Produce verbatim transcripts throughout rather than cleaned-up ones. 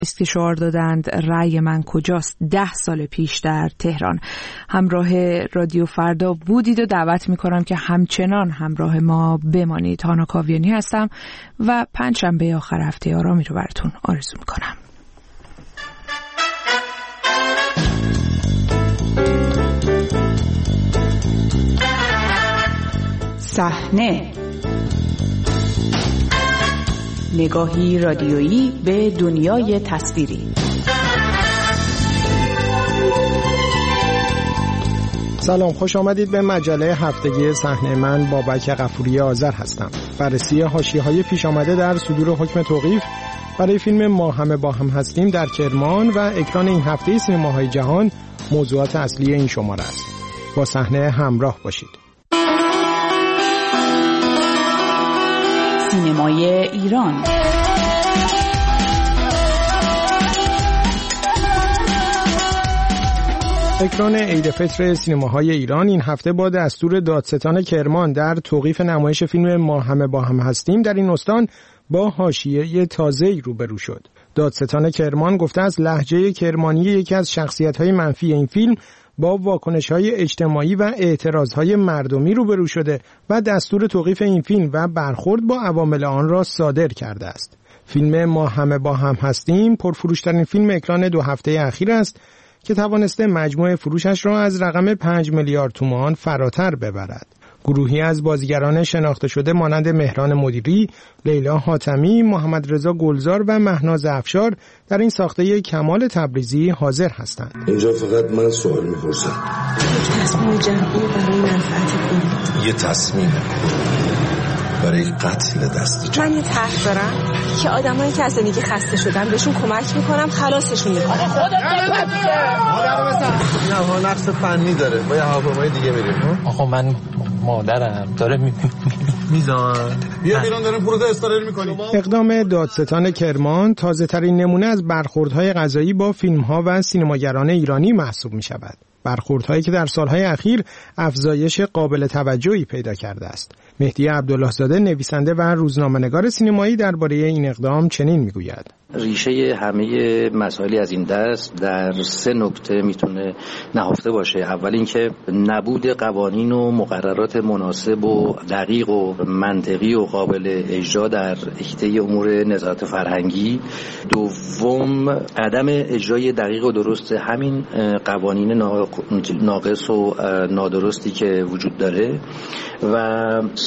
استشار دادند رأی من کجاست ده سال پیش در تهران. همراه رادیو فردا بودید و دعوت میکنم که همچنان همراه ما بمانید. هانا کاویانی هستم و پنجشنبه آخر هفته آرامی رو براتون آرزو میکنم. صحنه، نگاهی رادیویی به دنیای تصویری. سلام، خوش آمدید به مجله هفتگی صحنه. من بابک غفوری آذر هستم. بررسی حاشیه‌های پیش آمده در صدور حکم توقیف برای فیلم ما همه با هم هستیم در کرمان و اکران این هفته سینماهای جهان موضوعات اصلی این شماره است. با صحنه همراه باشید. سینمای ایران. اکران عید فطر سینماهای ایران این هفته با دستور دادستان کرمان در توقیف نمایش فیلم ما همه با هم هستیم در این استان با حاشیه تازه‌ای روبرو شد. دادستان کرمان گفته است لهجه کرمانی یکی از شخصیت‌های منفی این فیلم با واکنش‌های اجتماعی و اعتراض‌های مردمی روبرو شده و دستور توقیف این فیلم و برخورد با عوامل آن را صادر کرده است. فیلم ما همه با هم هستیم پرفروش‌ترین فیلم اکران دو هفته اخیر است که توانسته مجموع فروشش را از رقم پنج میلیارد تومان فراتر ببرد. گروهی از بازیگران شناخته شده مانند مهران مدیری، لیلا حاتمی، محمد رضا گلزار و مهناز افشار در این ساخته کمال تبریزی حاضر هستند. اینجا فقط من سوال میپرسم. تصمیم جمعی برای منفعت کنید. یه تصمیم برای قتل دست جمعی. من یه طرح دارم که آدمایی که از زندگی خسته شدن بهشون کمک میکنم، خلاصشون میکنم. خودت بپذیره. مادر بسن. این هم نقص فنی داره. با یه هواپیمای دیگه میریم. آقا من مادرم داره میزان. بیا بیرون داریم پروژه استرال میکنیم. اقدام دادستان کرمان تازه ترین نمونه از برخوردهای قضایی با فیلم‌ها و سینماگران ایرانی محسوب می‌شود. برخوردهایی که در سالهای اخیر افزایش قابل توجهی پیدا کرده است. مهدی عبدالله زاده نویسنده و روزنامه‌نگار سینمایی درباره این اقدام چنین میگوید: ریشه همه مسائلی از این دست در سه نکته میتونه نهفته باشه. اول اینکه نبود قوانین و مقررات مناسب و دقیق و منطقی و قابل اجرا در حیطه امور نظارت فرهنگی. دوم عدم اجرای دقیق و درست همین قوانین ناقص و نادرستی که وجود داره. و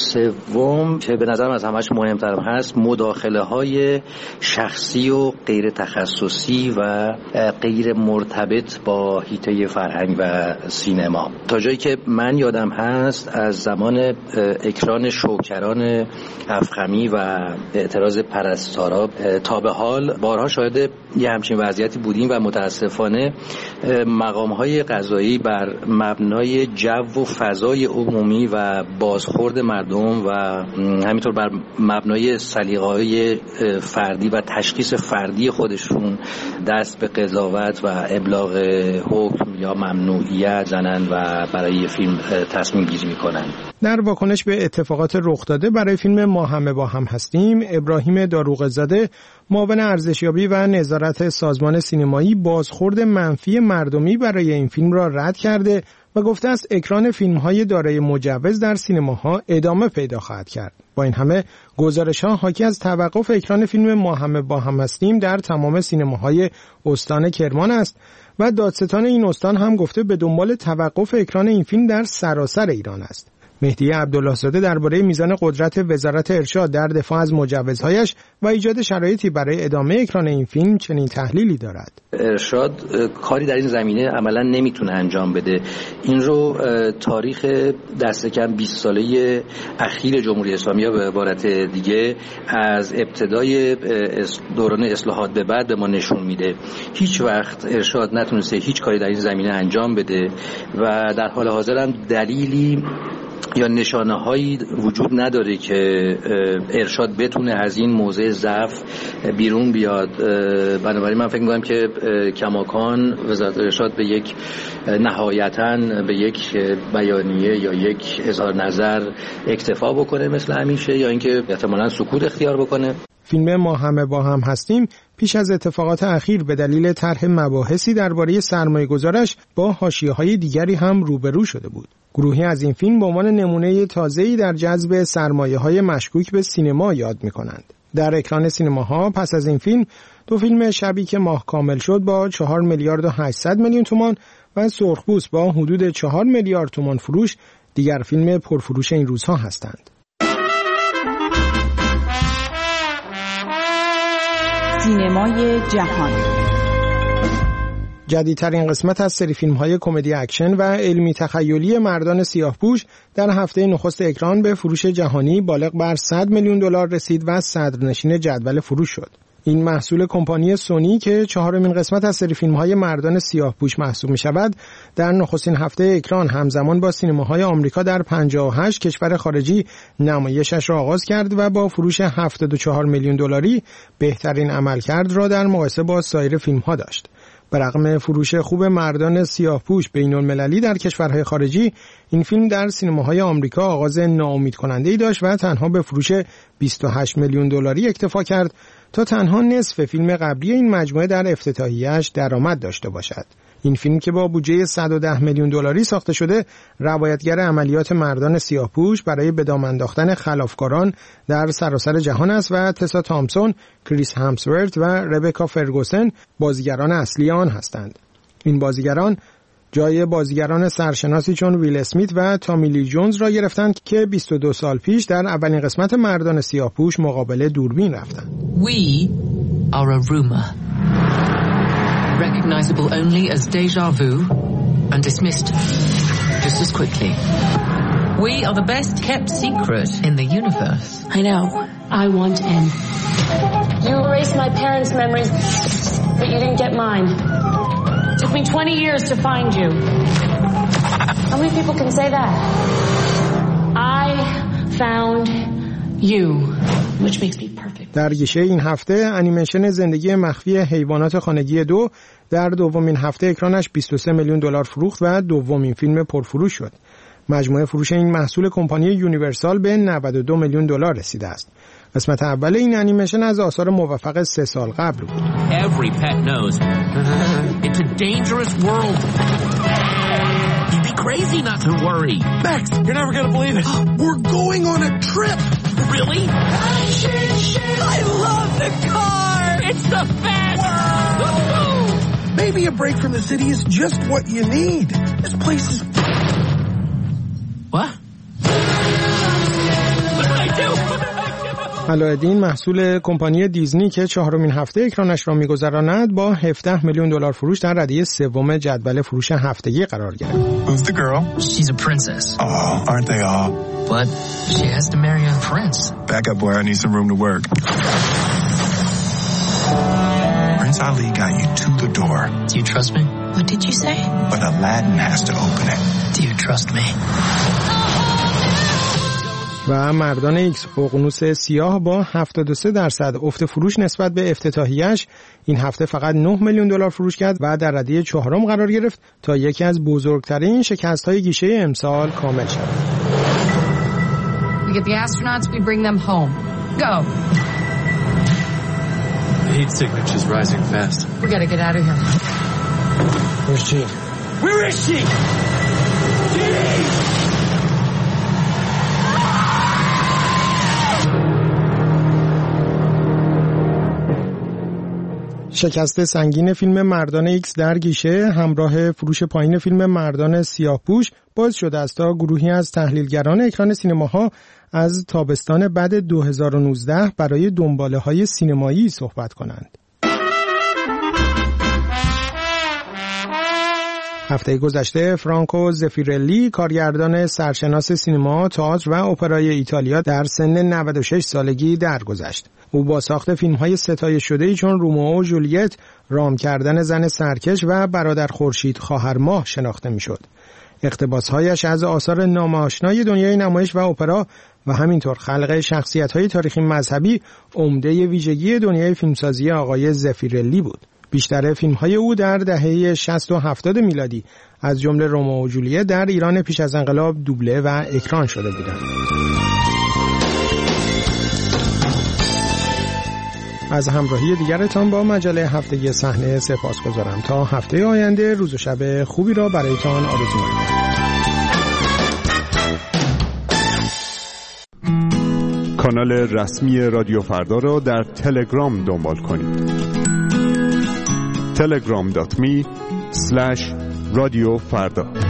سوم که به نظرم از همش مهمتر هست مداخله های شخصی و غیر تخصصی و غیر مرتبط با حیطه فرهنگ و سینما. تا جایی که من یادم هست از زمان اکران شوکران افخمی و اعتراض پرستارا تا به حال بارها شاهد یه همچین وضعیتی بودیم و متاسفانه مقام‌های قضایی بر مبنای جو و فضای عمومی و بازخورد مردم و همینطور بر مبنای سلیقه‌های فردی و تشخیص فردی خودشون دست به قضاوت و ابلاغ حکم یا ممنوعیت زنن و برای فیلم تصمیم گیری میکنن. در واکنش به اتفاقات رخ داده برای فیلم ما همه با هم هستیم، ابراهیم داروغ‌زاده معاون ارزشیابی و نظارت سازمان سینمایی بازخورد منفی مردمی برای این فیلم را رد کرده و گفته است اکران فیلم‌های دارای مجوز در سینماها ادامه پیدا خواهد کرد. با این همه گزارش‌ها حاکی از توقف اکران فیلم ما همه با هم هستیم در تمام سینماهای استان کرمان است و دادستان این استان هم گفته به دنبال توقف اکران این فیلم در سراسر ایران است. مهدی عبدالله زاده درباره میزان قدرت وزارت ارشاد در دفاع از مجوزهایش و ایجاد شرایطی برای ادامه اکران این فیلم چنین تحلیلی دارد. ارشاد کاری در این زمینه عملا نمیتونه انجام بده. این رو تاریخ دست کم بیست ساله اخیر جمهوری اسلامی یا به عبارت دیگه از ابتدای دوران اصلاحات به بعد به ما نشون میده. هیچ وقت ارشاد نتونسته هیچ کاری در این زمینه انجام بده و در حال حاضر هم دلیلی یا نشانه هایی وجود نداره که ارشاد بتونه از این موضع ضعف بیرون بیاد. بنابراین من فکر می‌کنم که کماکان وزارت ارشاد به یک نهایتاً به یک بیانیه یا یک اظهار نظر اکتفا بکنه مثل همیشه، یا اینکه احتمالاً سکوت اختیار بکنه. فیلم ما همه با هم هستیم پیش از اتفاقات اخیر به دلیل طرح مباحثی درباره سرمایه‌گذارش با حاشیه‌های دیگری هم روبرو شده بود. گروهی از این فیلم به عنوان نمونه تازه‌ای در جذب سرمایه‌های مشکوک به سینما یاد می‌کنند. در اکران سینماها پس از این فیلم دو فیلم شبی که ماه کامل شد با چهار میلیارد و هشتصد میلیون تومان و سرخپوست با حدود چهار میلیارد تومان فروش دیگر فیلم پرفروش این روزها هستند. سینمای جهان. جدیدترین قسمت از سری فیلم‌های کمدی اکشن و علمی تخیلی مردان سیاه‌پوش در هفته نخست اکران به فروش جهانی بالغ بر صد میلیون دلار رسید و صدرنشین جدول فروش شد. این محصول کمپانی سونی که چهارمین قسمت از سری فیلم‌های مردان سیاه‌پوش محسوب می‌شود، در نخستین هفته اکران همزمان با سینماهای آمریکا در پنجاه و هشت کشور خارجی نمایشش را آغاز کرد و با فروش هفتاد و چهار میلیون دلاری بهترین عملکرد را در مقایسه با سایر فیلم‌ها داشت. برغم فروش خوب مردان سیاه‌پوش بین‌المللی در کشورهای خارجی، این فیلم در سینماهای آمریکا آغاز ناامیدکننده‌ای داشت و تنها به فروش بیست و هشت میلیون دلاری اکتفا کرد تا تنها نصف فیلم قبلی این مجموعه در افتتاحیه‌اش درآمد داشته باشد. این فیلم که با بودجه صد و ده میلیون دلاری ساخته شده، روایتگر عملیات مردان سیاه‌پوش برای به دام انداختن خلافکاران در سراسر جهان است و تسا تامسون، کریس همسورت و ربکا فرگوسن بازیگران اصلی آن هستند. این بازیگران جای بازیگران سرشناسی چون ویل اسمیت و تامی لی جونز را گرفتند که بیست و دو سال پیش در اولین قسمت مردان سیاه‌پوش مقابل دوربین رفتند. We are a rumor. Recognizable only as déjà vu and dismissed just as quickly. We are the best kept secret in the universe. I know. I want in. You erased my parents' memories, but you didn't get mine. It took me twenty years to find you. How many people can say that? I found you, which makes me perfect. در گیشه این هفته انیمیشن زندگی مخفی حیوانات خانگی دو در دومین هفته اکرانش بیست و سه میلیون دلار فروخت و دومین فیلم پرفروش شد. مجموع فروش این محصول کمپانی یونیورسال به نود و دو میلیون دلار رسیده است. قسمت اول این انیمیشن از آثار موفق سه سال قبل بود. Every pet knows it's a dangerous world. You'd be crazy not to worry. Max, you're never going to believe it. We're going on a trip. Really? I love the car. It's the best. Maybe a break from the city is just what you need. This place is... What? What did I do? علایالدین محصول کمپانی دیزنی که چهارمین هفته اکرانش را می‌گذراند با هفده میلیون دلار فروش در ردیف سوم جدول فروش هفتگی قرار گرفت. Who's the girl? She's a princess. Oh, aren't they all? But she has to marry a prince. Back up, boy. I need some room to work. Prince Ali got you to the door. Do you trust me? What did you say? But Aladdin has to open it. Do you trust me? و مردان ایکس ققنوس سیاه با هفتاد و سه درصد افت فروش نسبت به افتتاحیه‌اش این هفته فقط نه میلیون دلار فروش کرد و در ردیف چهارم قرار گرفت تا یکی از بزرگترین شکست‌های گیشه امسال کامل شود. We get the astronauts, we bring them home. Go. The heat signature's rising fast. We gotta get out of here. Where's Jean? Where is she? Jean! شکست سنگین فیلم مردان ایکس در گیشه همراه فروش پایین فیلم مردان سیاه‌پوش باعث شده است تا گروهی از تحلیلگران اکران سینماها از تابستان بعد دو هزار و نوزده برای دنباله‌های سینمایی صحبت کنند. هفته گذشته فرانکو زفیرلی کارگردان سرشناس سینما، تئاتر و اپرای ایتالیا در سن نود و شش سالگی درگذشت. او با ساخت فیلم‌های ستایش شده‌ای چون رومئو و جولیت، رام کردن زن سرکش و برادر خورشید خواهر ماه شناخته می‌شد. اقتباس‌هایش از آثار نام‌آشنای دنیای نمایش و اپرا و همینطور خلق شخصیت‌های تاریخی مذهبی عمده ویژگی دنیای فیلمسازی آقای زفیرلی بود. بیشتر فیلم‌های او در دهه شصت و هفتاد میلادی از جمله رومئو و جولیت در ایران پیش از انقلاب دوبله و اکران شده بودند. از همراهی دیگرتان با مجله هفتگی صحنه سپاسگزارم. تا هفته آینده روز و شب خوبی را برایتان آرزو می‌کنم. کانال رسمی رادیو فردا را در تلگرام دنبال کنید. تلگرام دات می اسلش رادیو فردا.